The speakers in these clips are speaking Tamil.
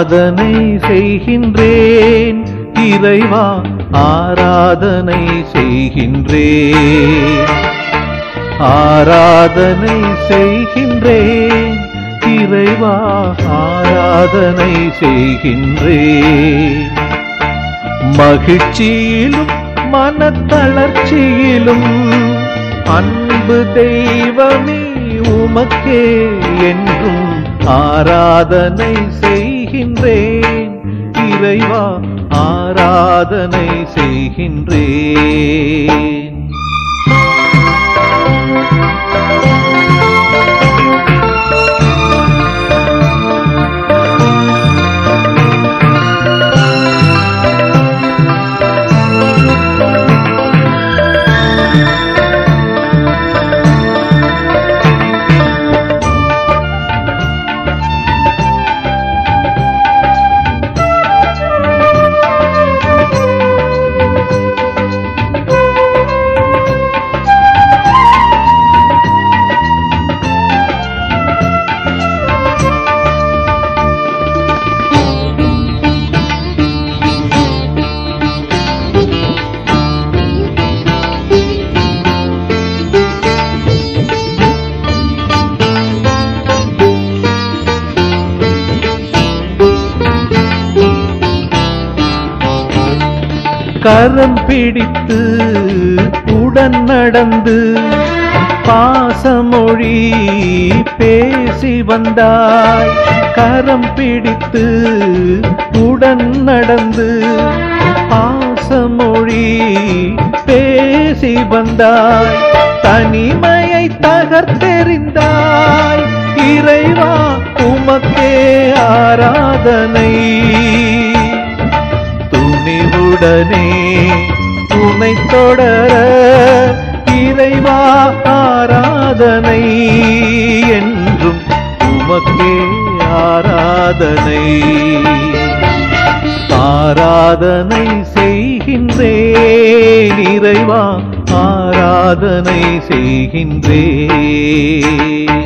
ஆராதனை செய்கின்றேன் இறைவா, ஆராதனை செய்கின்றேன். ஆராதனை செய்கின்றேன் இறைவா, ஆராதனை செய்கின்றேன். மகிழ்ச்சியிலும் மனத்தளர்ச்சியிலும் அன்பு தெய்வமே உமக்கே என்றும் ஆராதனை செய்கின்றேன் இறைவா, ஆராதனை செய்கின்றேன். கரம் பிடித்து உடன் நடந்து பாசமொழி பேசி வந்தாய். கரம் பிடித்து உடன் நடந்து பாசமொழி பேசி வந்தாய். தனிமையை தகர்த்தெறிந்தாய் இறைவா, உமக்கே ஆராதனை. துணிவுடனே உனை தொடர இறைவா, ஆராதனை என்றும் உமக்கே ஆராதனை. ஆராதனை செய்கின்றேன் இறைவா, ஆராதனை செய்கின்றேன்.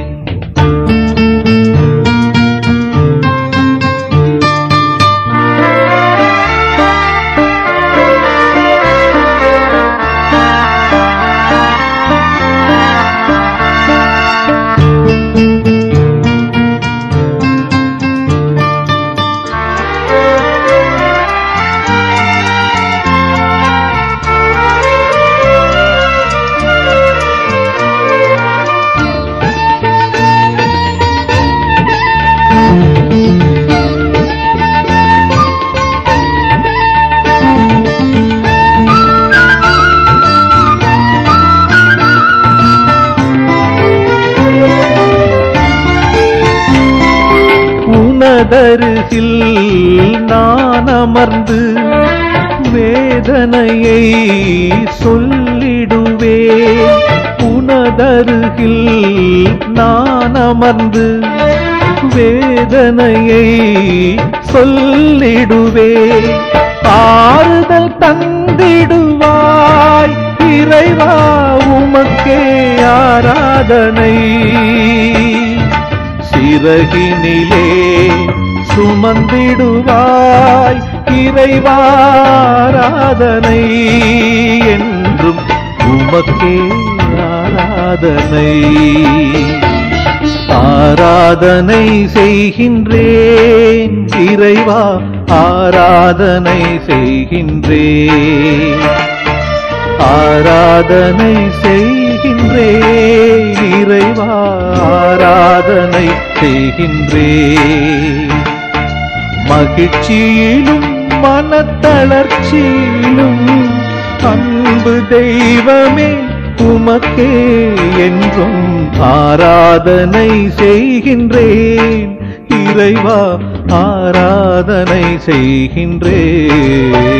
உனதருகில் நான் அமர்ந்து வேதனையை சொல்லிடுவேன். உனதருகில் நான் அமர்ந்து வேதனையை சொல்லிடுவேன். ஆறுதல் தந்திடுவாய் இறைவா, உமக்கே ஆராதனை. சிறகினிலே சுமந்திடுவாய் இறைவா, ஆராதனை என்றும் உமக்கே ஆராதனை. ஆராதனை செய்கின்றேன் இறைவா, ஆராதனை செய்கின்றேன். ஆராதனை செய்கின்றேன் இறைவா, ஆராதனை செய்கின்றேன். மகிழ்ச்சியிலும் மனத்தளர்ச்சியிலும் அன்பு தெய்வமே உமக்கே என்றும் ஆராதனை செய்கின்றேன் இறைவா, ஆராதனை செய்கின்றேன்.